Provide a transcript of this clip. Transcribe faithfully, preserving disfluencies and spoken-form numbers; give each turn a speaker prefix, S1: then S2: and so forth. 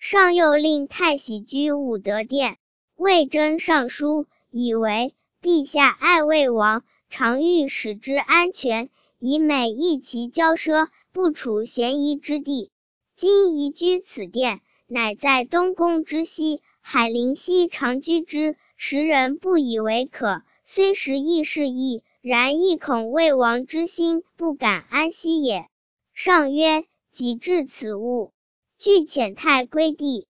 S1: 上又令太喜居武德殿。魏征上书，以为陛下爱魏王，常欲使之安全，以每议其骄奢，不处嫌疑之地。今移居此殿，乃在东宫之西，海陵西常居之，时人不以为可。虽实亦是义，然亦恐魏王之心，不敢安息也。上曰：己至此物，具遣太归地。